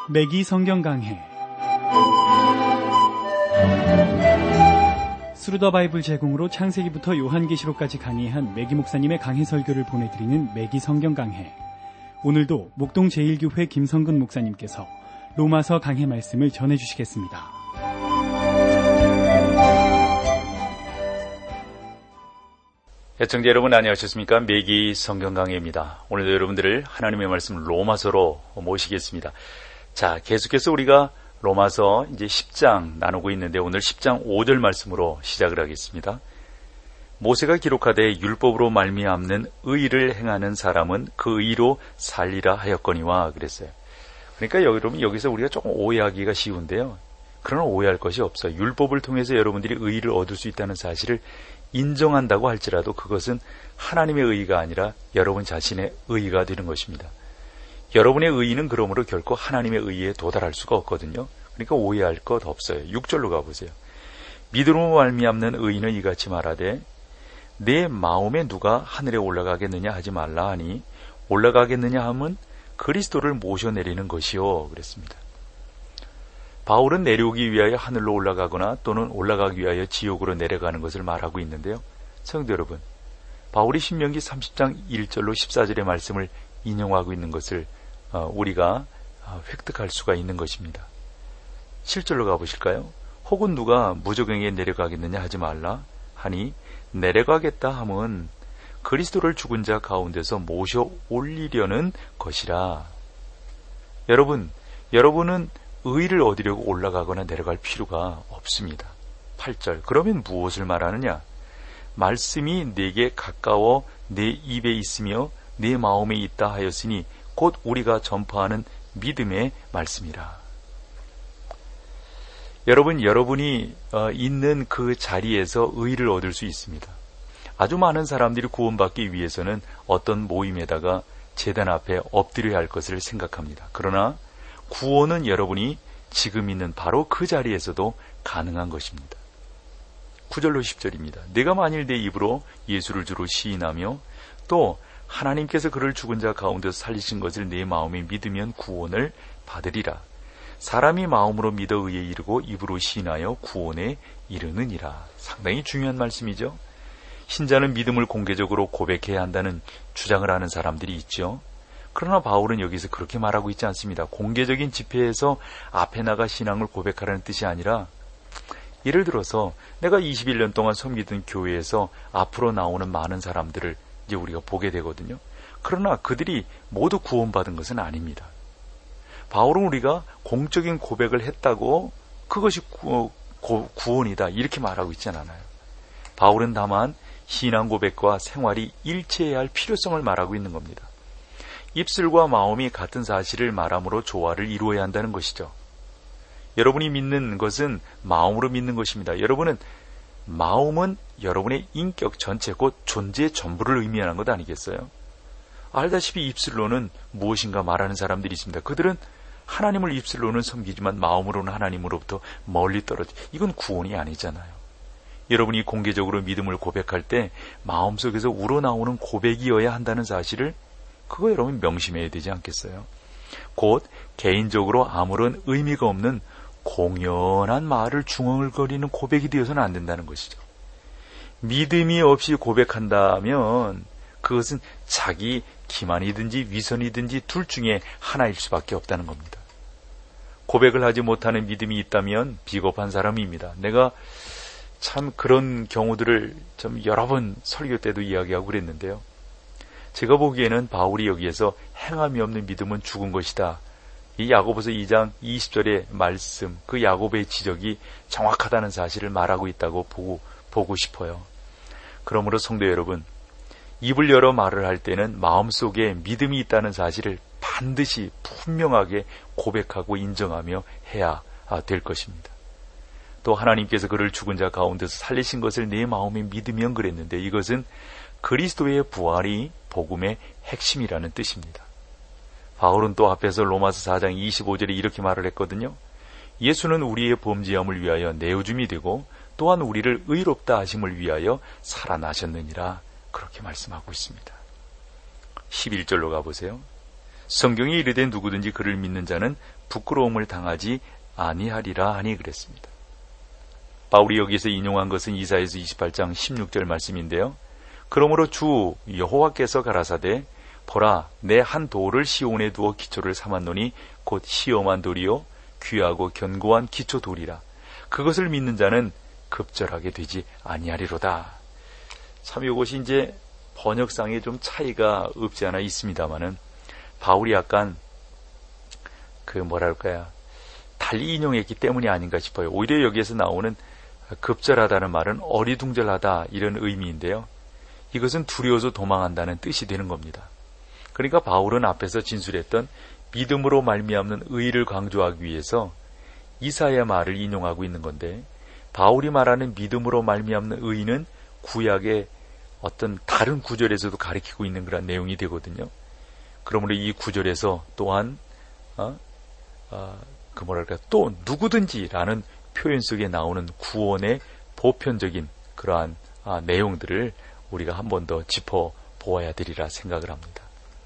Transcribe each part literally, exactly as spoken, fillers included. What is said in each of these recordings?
매기 성경 강해 스루더 바이블 제공으로 창세기부터 요한계시록까지 강의한 매기 목사님의 강해 설교를 보내드리는 매기 성경 강해. 오늘도 목동 제일교회 김성근 목사님께서 로마서 강해 말씀을 전해주시겠습니다. 애청자 여러분 안녕하셨습니까? 매기 성경 강해입니다. 오늘도 여러분들을 하나님의 말씀 로마서로 모시겠습니다. 자, 계속해서 우리가 로마서 이제 십 장 나누고 있는데 오늘 십 장 오 절 말씀으로 시작을 하겠습니다. 모세가 기록하되 율법으로 말미암는 의를 행하는 사람은 그 의로 살리라 하였거니와 그랬어요. 그러니까 여러분 여기서 우리가 조금 오해하기가 쉬운데요. 그러나 오해할 것이 없어요. 율법을 통해서 여러분들이 의를 얻을 수 있다는 사실을 인정한다고 할지라도 그것은 하나님의 의가 아니라 여러분 자신의 의가 되는 것입니다. 여러분의 의는 그러므로 결코 하나님의 의에 도달할 수가 없거든요. 그러니까 오해할 것 없어요. 육 절로 가보세요. 믿음으로 말미암는 의인은 이같이 말하되 내 마음에 누가 하늘에 올라가겠느냐 하지 말라 하니 올라가겠느냐 하면 그리스도를 모셔내리는 것이요 그랬습니다. 바울은 내려오기 위하여 하늘로 올라가거나 또는 올라가기 위하여 지옥으로 내려가는 것을 말하고 있는데요. 성도 여러분, 바울이 신명기 삼십 장 일 절로 십사 절의 말씀을 인용하고 있는 것을 우리가 획득할 수가 있는 것입니다. 칠 절로 가보실까요? 혹은 누가 무저갱에 내려가겠느냐 하지 말라 하니 내려가겠다 함은 그리스도를 죽은 자 가운데서 모셔 올리려는 것이라. 여러분, 여러분은 의를 얻으려고 올라가거나 내려갈 필요가 없습니다. 팔 절. 그러면 무엇을 말하느냐? 말씀이 내게 가까워 내 입에 있으며 내 마음에 있다 하였으니 곧 우리가 전파하는 믿음의 말씀이라. 여러분, 여러분이 있는 그 자리에서 의를 얻을 수 있습니다. 아주 많은 사람들이 구원받기 위해서는 어떤 모임에다가 제단 앞에 엎드려야 할 것을 생각합니다. 그러나 구원은 여러분이 지금 있는 바로 그 자리에서도 가능한 것입니다. 구 절로 십 절입니다. 내가 만일 내 입으로 예수를 주로 시인하며 또 하나님께서 그를 죽은 자 가운데서 살리신 것을 내 마음에 믿으면 구원을 받으리라. 사람이 마음으로 믿어 의에 이르고 입으로 시인하여 구원에 이르느니라. 상당히 중요한 말씀이죠. 신자는 믿음을 공개적으로 고백해야 한다는 주장을 하는 사람들이 있죠. 그러나 바울은 여기서 그렇게 말하고 있지 않습니다. 공개적인 집회에서 앞에 나가 신앙을 고백하라는 뜻이 아니라, 예를 들어서 내가 이십일 년 동안 섬기던 교회에서 앞으로 나오는 많은 사람들을 이제 우리가 보게 되거든요. 그러나 그들이 모두 구원받은 것은 아닙니다. 바울은 우리가 공적인 고백을 했다고 그것이 구, 구, 구원이다 이렇게 말하고 있지 않아요. 바울은 다만 신앙 고백과 생활이 일치해야 할 필요성을 말하고 있는 겁니다. 입술과 마음이 같은 사실을 말함으로 조화를 이루어야 한다는 것이죠. 여러분이 믿는 것은 마음으로 믿는 것입니다. 여러분은 마음은 여러분의 인격 전체 곧 존재의 전부를 의미하는 것 아니겠어요? 알다시피 입술로는 무엇인가 말하는 사람들이 있습니다. 그들은 하나님을 입술로는 섬기지만 마음으로는 하나님으로부터 멀리 떨어져. 이건 구원이 아니잖아요. 여러분이 공개적으로 믿음을 고백할 때 마음속에서 우러나오는 고백이어야 한다는 사실을 그거 여러분 명심해야 되지 않겠어요? 곧 개인적으로 아무런 의미가 없는 공연한 말을 중얼거리는 고백이 되어서는 안 된다는 것이죠. 믿음이 없이 고백한다면 그것은 자기 기만이든지 위선이든지 둘 중에 하나일 수밖에 없다는 겁니다. 고백을 하지 못하는 믿음이 있다면 비겁한 사람입니다. 내가 참 그런 경우들을 좀 여러 번 설교 때도 이야기하고 그랬는데요. 제가 보기에는 바울이 여기에서 행함이 없는 믿음은 죽은 것이다. 이 야고보서 이 장 이십 절의 말씀, 그 야고보의 지적이 정확하다는 사실을 말하고 있다고 보고, 보고 싶어요. 그러므로 성도 여러분, 입을 열어 말을 할 때는 마음속에 믿음이 있다는 사실을 반드시 분명하게 고백하고 인정하며 해야 될 것입니다. 또 하나님께서 그를 죽은 자 가운데서 살리신 것을 내 마음에 믿으면 그랬는데 이것은 그리스도의 부활이 복음의 핵심이라는 뜻입니다. 바울은 또 앞에서 로마서 사 장 이십오 절에 이렇게 말을 했거든요. 예수는 우리의 범죄함을 위하여 내어줌이 되고 또한 우리를 의롭다 하심을 위하여 살아나셨느니라 그렇게 말씀하고 있습니다. 십일 절로 가보세요. 성경이 이르되 누구든지 그를 믿는 자는 부끄러움을 당하지 아니하리라 하니 그랬습니다. 바울이 여기서 인용한 것은 이사야서 이십팔 장 십육 절 말씀인데요. 그러므로 주 여호와께서 가라사대 보라 내 한 돌을 시온에 두어 기초를 삼았노니 곧 시험한 돌이요 귀하고 견고한 기초 돌이라. 그것을 믿는 자는 급절하게 되지 아니하리로다. 참 이것이 이제 번역상에 좀 차이가 없지 않아 있습니다만은 바울이 약간 그 뭐랄까요 달리 인용했기 때문이 아닌가 싶어요. 오히려 여기에서 나오는 급절하다는 말은 어리둥절하다 이런 의미인데요. 이것은 두려워서 도망한다는 뜻이 되는 겁니다. 그러니까 바울은 앞에서 진술했던 믿음으로 말미암는 의를 강조하기 위해서 이사야 말을 인용하고 있는 건데, 바울이 말하는 믿음으로 말미암는 의는 구약의 어떤 다른 구절에서도 가리키고 있는 그런 내용이 되거든요. 그러므로 이 구절에서 또한 어? 어, 그 뭐랄까 또 누구든지라는 표현 속에 나오는 구원의 보편적인 그러한 아, 내용들을 우리가 한 번 더 짚어보아야 되리라 생각을 합니다.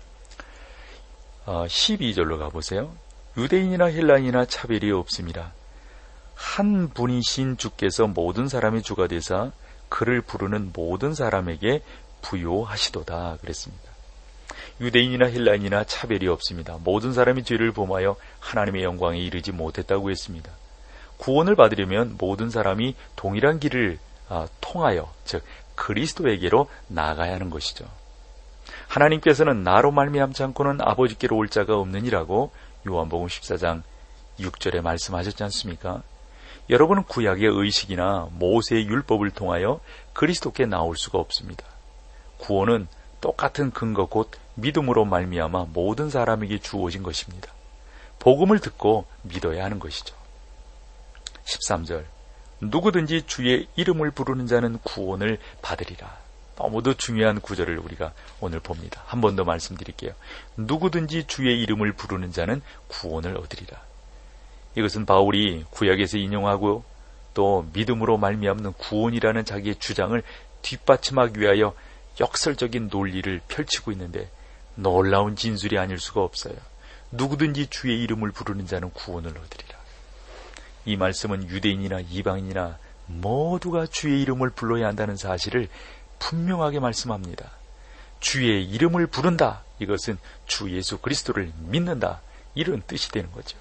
어, 십이 절로 가보세요. 유대인이나 헬라인이나 차별이 없습니다. 한 분이신 주께서 모든 사람의 주가 되사 그를 부르는 모든 사람에게 부요하시도다 그랬습니다. 유대인이나 헬라인이나 차별이 없습니다. 모든 사람이 죄를 범하여 하나님의 영광에 이르지 못했다고 했습니다. 구원을 받으려면 모든 사람이 동일한 길을 아, 통하여 즉 그리스도에게로 나아가야 하는 것이죠. 하나님께서는 나로 말미암지 않고는 아버지께로 올 자가 없느니라고 요한복음 십사 장 육 절에 말씀하셨지 않습니까? 여러분은 구약의 의식이나 모세의 율법을 통하여 그리스도께 나올 수가 없습니다. 구원은 똑같은 근거 곧 믿음으로 말미암아 모든 사람에게 주어진 것입니다. 복음을 듣고 믿어야 하는 것이죠. 십삼 절 누구든지 주의 이름을 부르는 자는 구원을 받으리라. 너무도 중요한 구절을 우리가 오늘 봅니다. 한 번 더 말씀드릴게요. 누구든지 주의 이름을 부르는 자는 구원을 얻으리라. 이것은 바울이 구약에서 인용하고 또 믿음으로 말미암는 구원이라는 자기의 주장을 뒷받침하기 위하여 역설적인 논리를 펼치고 있는데 놀라운 진술이 아닐 수가 없어요. 누구든지 주의 이름을 부르는 자는 구원을 얻으리라. 이 말씀은 유대인이나 이방인이나 모두가 주의 이름을 불러야 한다는 사실을 분명하게 말씀합니다. 주의 이름을 부른다. 이것은 주 예수 그리스도를 믿는다. 이런 뜻이 되는 거죠.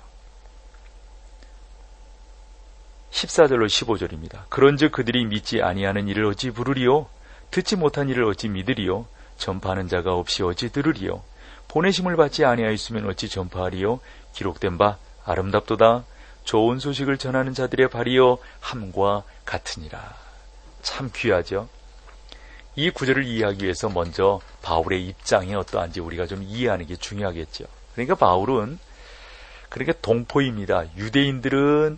십사 절로 십오 절입니다. 그런즉 그들이 믿지 아니하는 일을 어찌 부르리요? 듣지 못한 일을 어찌 믿으리요? 전파하는 자가 없이 어찌 들으리요? 보내심을 받지 아니하였으면 어찌 전파하리요? 기록된 바 아름답도다. 좋은 소식을 전하는 자들의 발이여 함과 같으니라. 참 귀하죠? 이 구절을 이해하기 위해서 먼저 바울의 입장이 어떠한지 우리가 좀 이해하는 게 중요하겠죠. 그러니까 바울은 그러니까 동포입니다. 유대인들은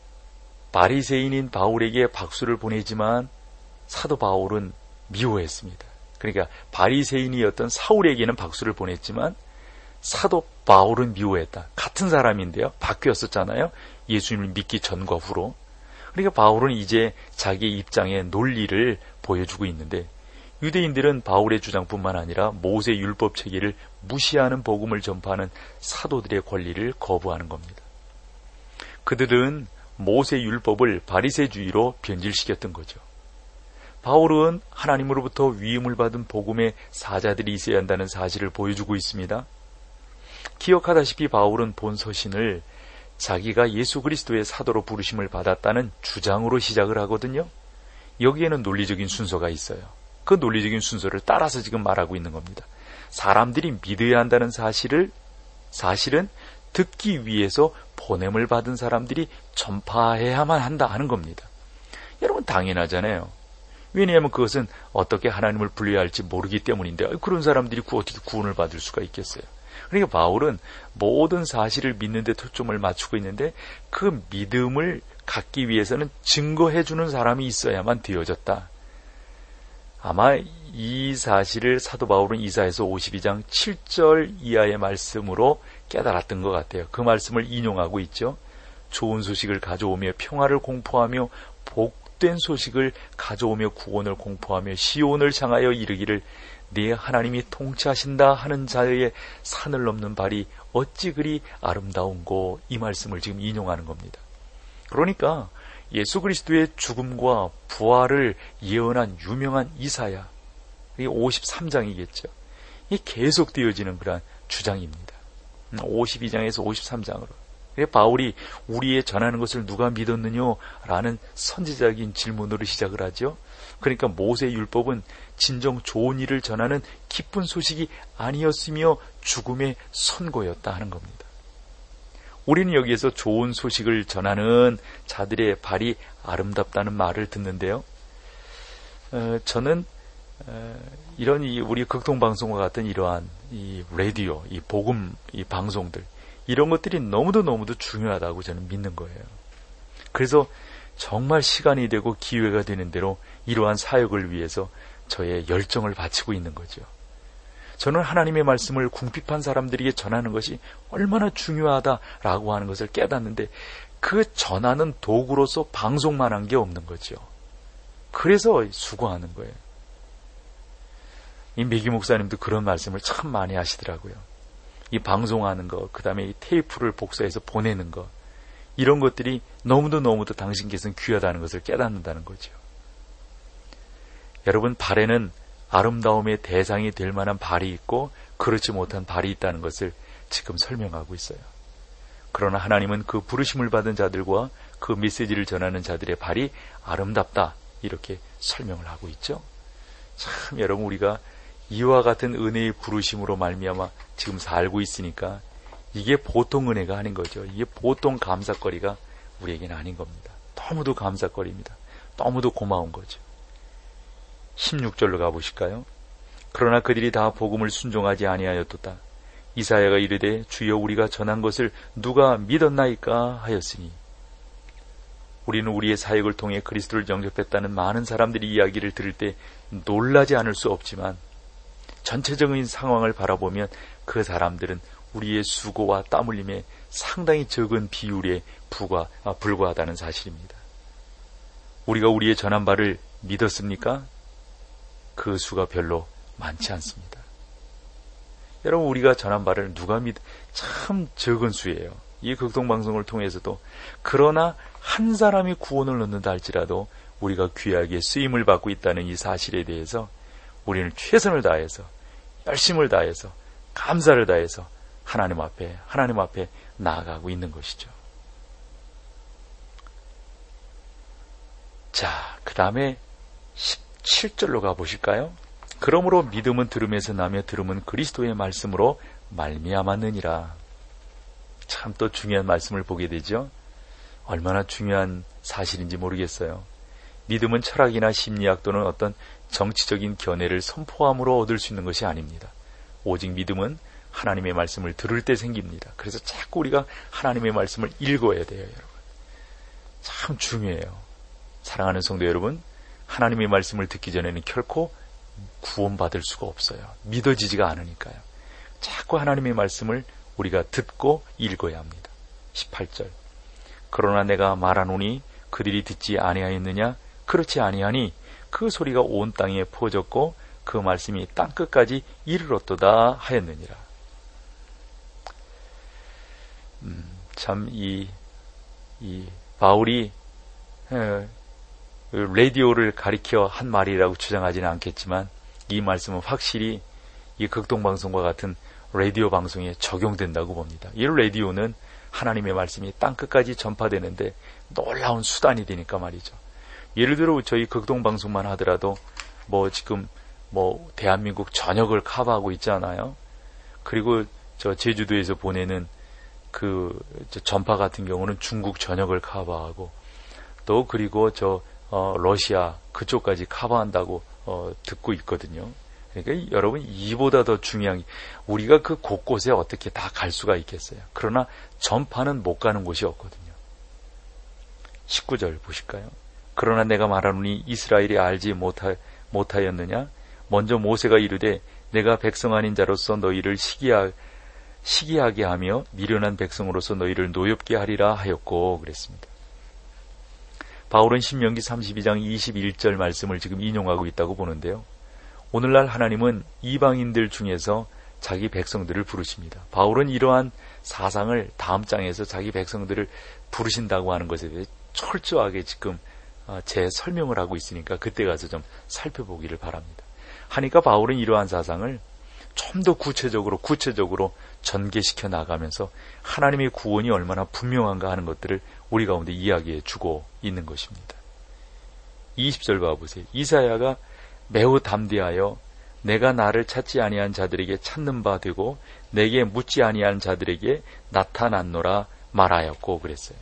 바리새인인 바울에게 박수를 보내지만 사도 바울은 미워했습니다. 그러니까 바리새인이었던 사울에게는 박수를 보냈지만 사도 바울은 미워했다. 같은 사람인데요. 바뀌었었잖아요. 예수님을 믿기 전과 후로. 그러니까 바울은 이제 자기의 입장의 논리를 보여주고 있는데 유대인들은 바울의 주장뿐만 아니라 모세 율법 체계를 무시하는 복음을 전파하는 사도들의 권리를 거부하는 겁니다. 그들은 모세 율법을 바리새주의로 변질시켰던 거죠. 바울은 하나님으로부터 위임을 받은 복음의 사자들이 있어야 한다는 사실을 보여주고 있습니다. 기억하다시피 바울은 본 서신을 자기가 예수 그리스도의 사도로 부르심을 받았다는 주장으로 시작을 하거든요. 여기에는 논리적인 순서가 있어요. 그 논리적인 순서를 따라서 지금 말하고 있는 겁니다. 사람들이 믿어야 한다는 사실을 사실은 듣기 위해서 보냄을 받은 사람들이 전파해야만 한다 하는 겁니다. 여러분 당연하잖아요. 왜냐하면 그것은 어떻게 하나님을 불려야 할지 모르기 때문인데 그런 사람들이 어떻게 구원을 받을 수가 있겠어요. 그러니까 바울은 모든 사실을 믿는 데 초점을 맞추고 있는데 그 믿음을 갖기 위해서는 증거해주는 사람이 있어야만 되어졌다. 아마 이 사실을 사도 바울은 이사야서 오십이 장 칠 절 이하의 말씀으로 깨달았던 것 같아요. 그 말씀을 인용하고 있죠. 좋은 소식을 가져오며 평화를 공포하며 복 헛된 소식을 가져오며 구원을 공포하며 시온을 향하여 이르기를 네 하나님이 통치하신다 하는 자의 산을 넘는 발이 어찌 그리 아름다운고, 이 말씀을 지금 인용하는 겁니다. 그러니까 예수 그리스도의 죽음과 부활을 예언한 유명한 이사야, 이게 오십삼 장이겠죠. 이게 계속되어지는 그런 주장입니다. 오십이 장에서 오십삼 장으로. 바울이 우리의 전하는 것을 누가 믿었느냐 라는 선지자적인 질문으로 시작을 하죠. 그러니까 모세 율법은 진정 좋은 일을 전하는 기쁜 소식이 아니었으며 죽음의 선고였다 하는 겁니다. 우리는 여기에서 좋은 소식을 전하는 자들의 발이 아름답다는 말을 듣는데요. 어, 저는 어, 이런 이 우리 극동방송과 같은 이러한 이 라디오, 이 복음, 이 방송들, 이런 것들이 너무도 너무도 중요하다고 저는 믿는 거예요. 그래서 정말 시간이 되고 기회가 되는 대로 이러한 사역을 위해서 저의 열정을 바치고 있는 거죠. 저는 하나님의 말씀을 궁핍한 사람들에게 전하는 것이 얼마나 중요하다라고 하는 것을 깨닫는데, 그 전하는 도구로서 방송만 한 게 없는 거죠. 그래서 수고하는 거예요. 이 매기 목사님도 그런 말씀을 참 많이 하시더라고요. 이 방송하는 거, 그 다음에 이 테이프를 복사해서 보내는 거, 이런 것들이 너무도 너무도 당신께서는 귀하다는 것을 깨닫는다는 거죠. 여러분, 발에는 아름다움의 대상이 될 만한 발이 있고 그렇지 못한 발이 있다는 것을 지금 설명하고 있어요. 그러나 하나님은 그 부르심을 받은 자들과 그 메시지를 전하는 자들의 발이 아름답다, 이렇게 설명을 하고 있죠. 참 여러분, 우리가 이와 같은 은혜의 부르심으로 말미암아 지금 살고 있으니까 이게 보통 은혜가 아닌 거죠. 이게 보통 감사거리가 우리에게는 아닌 겁니다. 너무도 감사거리입니다. 너무도 고마운 거죠. 십육 절로 가보실까요? 그러나 그들이 다 복음을 순종하지 아니하였도다. 이사야가 이르되 주여 우리가 전한 것을 누가 믿었나이까 하였으니, 우리는 우리의 사역을 통해 그리스도를 영접했다는 많은 사람들이 이야기를 들을 때 놀라지 않을 수 없지만, 전체적인 상황을 바라보면 그 사람들은 우리의 수고와 땀 흘림에 상당히 적은 비율에 부과, 아, 불과하다는 사실입니다. 우리가 우리의 전한 바를 믿었습니까? 그 수가 별로 많지 않습니다. 여러분, 우리가 전한 바를 누가 믿, 참 적은 수예요. 이 극동방송을 통해서도. 그러나 한 사람이 구원을 얻는다 할지라도 우리가 귀하게 쓰임을 받고 있다는 이 사실에 대해서 우리는 최선을 다해서, 열심을 다해서, 감사를 다해서 하나님 앞에, 하나님 앞에 나아가고 있는 것이죠. 자, 그 다음에 십칠 절로 가보실까요? 그러므로 믿음은 들음에서 나며 들음은 그리스도의 말씀으로 말미암았느니라. 참 또 중요한 말씀을 보게 되죠. 얼마나 중요한 사실인지 모르겠어요. 믿음은 철학이나 심리학 또는 어떤 정치적인 견해를 선포함으로 얻을 수 있는 것이 아닙니다. 오직 믿음은 하나님의 말씀을 들을 때 생깁니다. 그래서 자꾸 우리가 하나님의 말씀을 읽어야 돼요, 여러분. 참 중요해요. 사랑하는 성도 여러분, 하나님의 말씀을 듣기 전에는 결코 구원받을 수가 없어요. 믿어지지가 않으니까요. 자꾸 하나님의 말씀을 우리가 듣고 읽어야 합니다. 십팔 절. 그러나 내가 말하노니 그들이 듣지 아니하였느냐? 그렇지 아니하니 그 소리가 온 땅에 퍼졌고 그 말씀이 땅끝까지 이르렀도다 하였느니라. 음, 참 이 이 바울이 에, 라디오를 가리켜 한 말이라고 주장하지는 않겠지만, 이 말씀은 확실히 이 극동방송과 같은 라디오 방송에 적용된다고 봅니다. 이 라디오는 하나님의 말씀이 땅끝까지 전파되는데 놀라운 수단이 되니까 말이죠. 예를 들어 저희 극동방송만 하더라도 뭐 지금 뭐 대한민국 전역을 커버하고 있잖아요. 그리고 저 제주도에서 보내는 그 전파 같은 경우는 중국 전역을 커버하고, 또 그리고 저 어, 러시아 그쪽까지 커버한다고 어, 듣고 있거든요. 그러니까 여러분, 이보다 더 중요한 게, 우리가 그 곳곳에 어떻게 다 갈 수가 있겠어요. 그러나 전파는 못 가는 곳이 없거든요. 십구 절 보실까요? 그러나 내가 말하노니 이스라엘이 알지 못하, 못하였느냐? 먼저 모세가 이르되 내가 백성 아닌 자로서 너희를 시기하, 시기하게 하며 미련한 백성으로서 너희를 노엽게 하리라 하였고 그랬습니다. 바울은 신명기 삼십이 장 이십일 절 말씀을 지금 인용하고 있다고 보는데요. 오늘날 하나님은 이방인들 중에서 자기 백성들을 부르십니다. 바울은 이러한 사상을 다음 장에서 자기 백성들을 부르신다고 하는 것에 대해 철저하게 지금 제 설명을 하고 있으니까 그때 가서 좀 살펴보기를 바랍니다. 하니까 바울은 이러한 사상을 좀 더 구체적으로 구체적으로 전개시켜 나가면서 하나님의 구원이 얼마나 분명한가 하는 것들을 우리 가운데 이야기해 주고 있는 것입니다. 이십 절 봐보세요. 이사야가 매우 담대하여 내가 나를 찾지 아니한 자들에게 찾는 바 되고 내게 묻지 아니한 자들에게 나타났노라 말하였고 그랬어요.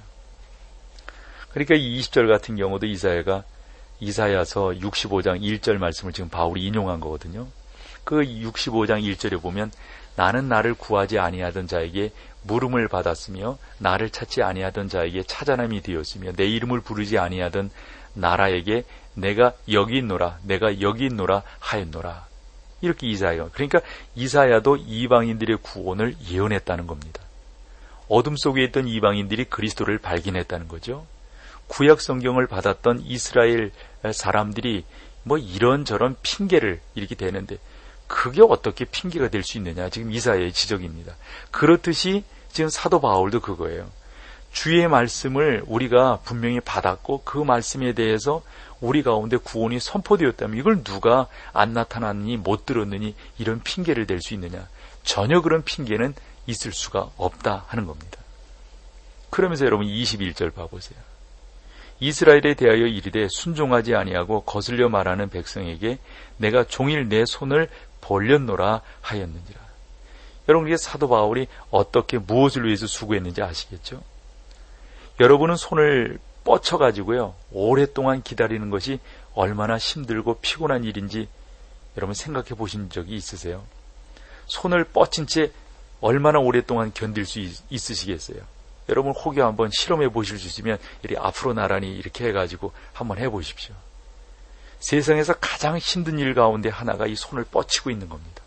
그러니까 이 이십 절 같은 경우도 이사야가 이사야서 육십오 장 일 절 말씀을 지금 바울이 인용한 거거든요. 그 육십오 장 일 절에 보면 나는 나를 구하지 아니하던 자에게 물음을 받았으며 나를 찾지 아니하던 자에게 찾아남이 되었으며 내 이름을 부르지 아니하던 나라에게 내가 여기 있노라 내가 여기 있노라 하였노라. 이렇게 이사야가, 그러니까 이사야도 이방인들의 구원을 예언했다는 겁니다. 어둠 속에 있던 이방인들이 그리스도를 발견했다는 거죠. 구약 성경을 받았던 이스라엘 사람들이 뭐 이런저런 핑계를 이렇게 대는데 그게 어떻게 핑계가 될 수 있느냐, 지금 이사야의 지적입니다. 그렇듯이 지금 사도 바울도 그거예요. 주의 말씀을 우리가 분명히 받았고 그 말씀에 대해서 우리 가운데 구원이 선포되었다면 이걸 누가 안 나타났느니 못 들었느니 이런 핑계를 댈 수 있느냐. 전혀 그런 핑계는 있을 수가 없다 하는 겁니다. 그러면서 여러분 이십일 절 봐보세요. 이스라엘에 대하여 이르되 순종하지 아니하고 거슬려 말하는 백성에게 내가 종일 내 손을 벌렸노라 하였느니라. 여러분, 이게 사도 바울이 어떻게 무엇을 위해서 수고했는지 아시겠죠? 여러분은 손을 뻗쳐가지고요 오랫동안 기다리는 것이 얼마나 힘들고 피곤한 일인지 여러분 생각해 보신 적이 있으세요? 손을 뻗친 채 얼마나 오랫동안 견딜 수 있, 있으시겠어요? 여러분 혹여 한번 실험해 보실 수 있으면 이렇게 앞으로 나란히 이렇게 해가지고 한번 해보십시오. 세상에서 가장 힘든 일 가운데 하나가 이 손을 뻗치고 있는 겁니다.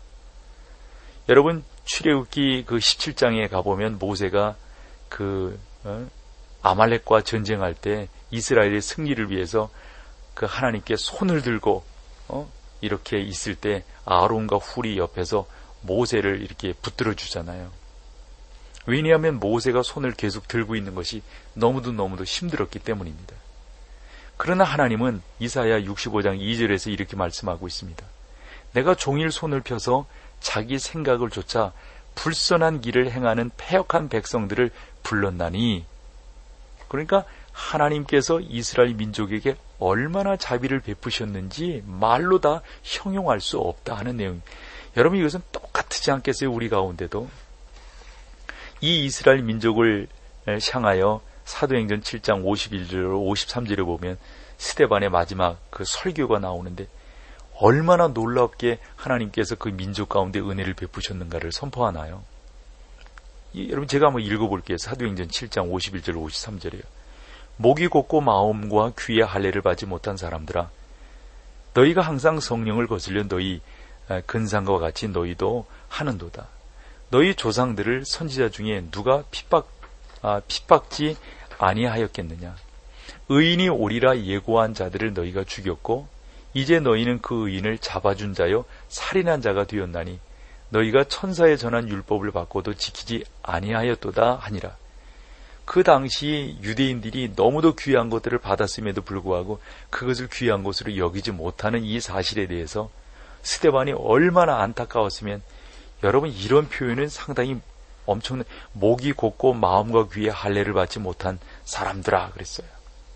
여러분 출애굽기 그 십칠 장에 가보면 모세가 그 어? 아말렉과 전쟁할 때 이스라엘의 승리를 위해서 그 하나님께 손을 들고 어? 이렇게 있을 때 아론과 훌이 옆에서 모세를 이렇게 붙들어 주잖아요. 왜냐하면 모세가 손을 계속 들고 있는 것이 너무도 너무도 힘들었기 때문입니다. 그러나 하나님은 이사야 육십오 장 이 절에서 이렇게 말씀하고 있습니다. 내가 종일 손을 펴서 자기 생각을 좇아 불선한 길을 행하는 패역한 백성들을 불렀나니. 그러니까 하나님께서 이스라엘 민족에게 얼마나 자비를 베푸셨는지 말로 다 형용할 수 없다 하는 내용. 여러분 이것은 똑같지 않겠어요? 우리 가운데도 이 이스라엘 민족을 향하여 사도행전 칠 장 오십일 절 오십삼 절에 보면 스데반의 마지막 그 설교가 나오는데 얼마나 놀랍게 하나님께서 그 민족 가운데 은혜를 베푸셨는가를 선포하나요? 이, 여러분 제가 한번 읽어볼게요. 사도행전 칠 장 오십일 절 오십삼 절이에요. 목이 곧고 마음과 귀에 할례를 받지 못한 사람들아, 너희가 항상 성령을 거슬려 너희 근상과 같이 너희도 하는도다. 너희 조상들을 선지자 중에 누가 핍박, 아, 핍박지 아니하였겠느냐. 의인이 오리라 예고한 자들을 너희가 죽였고 이제 너희는 그 의인을 잡아준 자여 살인한 자가 되었나니 너희가 천사에 전한 율법을 받고도 지키지 아니하였도다 하니라. 그 당시 유대인들이 너무도 귀한 것들을 받았음에도 불구하고 그것을 귀한 것으로 여기지 못하는 이 사실에 대해서 스데반이 얼마나 안타까웠으면, 여러분 이런 표현은 상당히 엄청난, 목이 곧고 마음과 귀에 할례를 받지 못한 사람들아 그랬어요.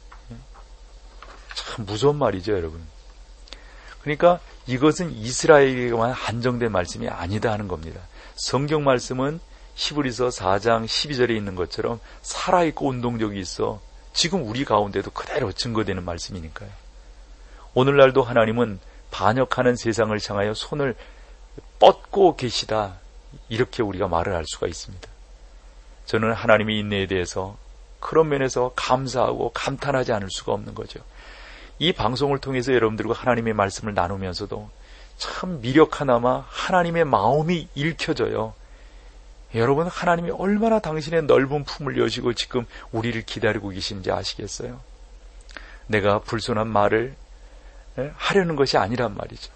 참 무서운 말이죠, 여러분. 그러니까 이것은 이스라엘에게만 한정된 말씀이 아니다 하는 겁니다. 성경 말씀은 히브리서 사 장 십이 절에 있는 것처럼 살아있고 운동력이 있어 지금 우리 가운데도 그대로 증거되는 말씀이니까요. 오늘날도 하나님은 반역하는 세상을 향하여 손을 뻗고 계시다, 이렇게 우리가 말을 할 수가 있습니다. 저는 하나님의 인내에 대해서 그런 면에서 감사하고 감탄하지 않을 수가 없는 거죠. 이 방송을 통해서 여러분들과 하나님의 말씀을 나누면서도 참 미력 하나마 하나님의 마음이 읽혀져요. 여러분, 하나님이 얼마나 당신의 넓은 품을 여시고 지금 우리를 기다리고 계시는지 아시겠어요? 내가 불손한 말을 하려는 것이 아니란 말이죠.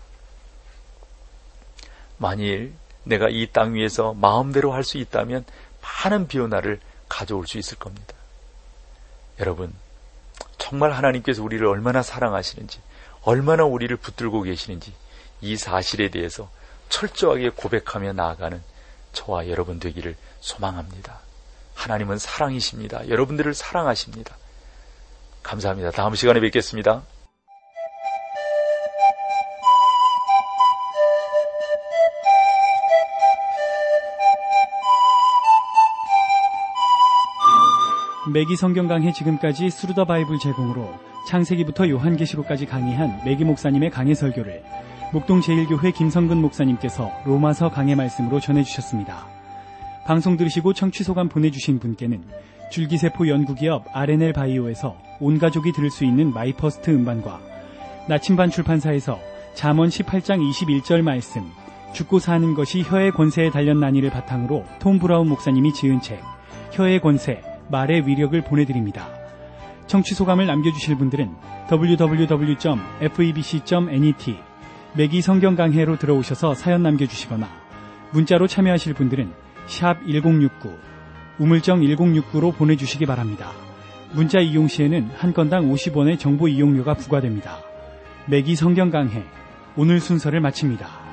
만일 내가 이 땅 위에서 마음대로 할 수 있다면 많은 변화를 가져올 수 있을 겁니다. 여러분, 정말 하나님께서 우리를 얼마나 사랑하시는지, 얼마나 우리를 붙들고 계시는지 이 사실에 대해서 철저하게 고백하며 나아가는 저와 여러분 되기를 소망합니다. 하나님은 사랑이십니다. 여러분들을 사랑하십니다. 감사합니다. 다음 시간에 뵙겠습니다. 매기 성경 강해 지금까지 스루더 바이블 제공으로 창세기부터 요한계시록까지 강의한 매기 목사님의 강해 설교를 목동 제일교회 김성근 목사님께서 로마서 강해 말씀으로 전해주셨습니다. 방송 들으시고 청취 소감 보내주신 분께는 줄기세포 연구기업 알엔엘 바이오에서 온 가족이 들을 수 있는 마이퍼스트 음반과 나침반 출판사에서 잠언 십팔 장 이십일 절 말씀, 죽고 사는 것이 혀의 권세에 달렸나니를 바탕으로 톰 브라운 목사님이 지은 책 혀의 권세, 말의 위력을 보내드립니다. 청취 소감을 남겨주실 분들은 더블유 더블유 더블유 점 에프이비씨 점 넷 매기 성경 강해로 들어오셔서 사연 남겨주시거나 문자로 참여하실 분들은 샵 일공육구 우물정 일공육구로 보내주시기 바랍니다. 문자 이용 시에는 한 건당 오십 원의 정보 이용료가 부과됩니다. 매기 성경 강해 오늘 순서를 마칩니다.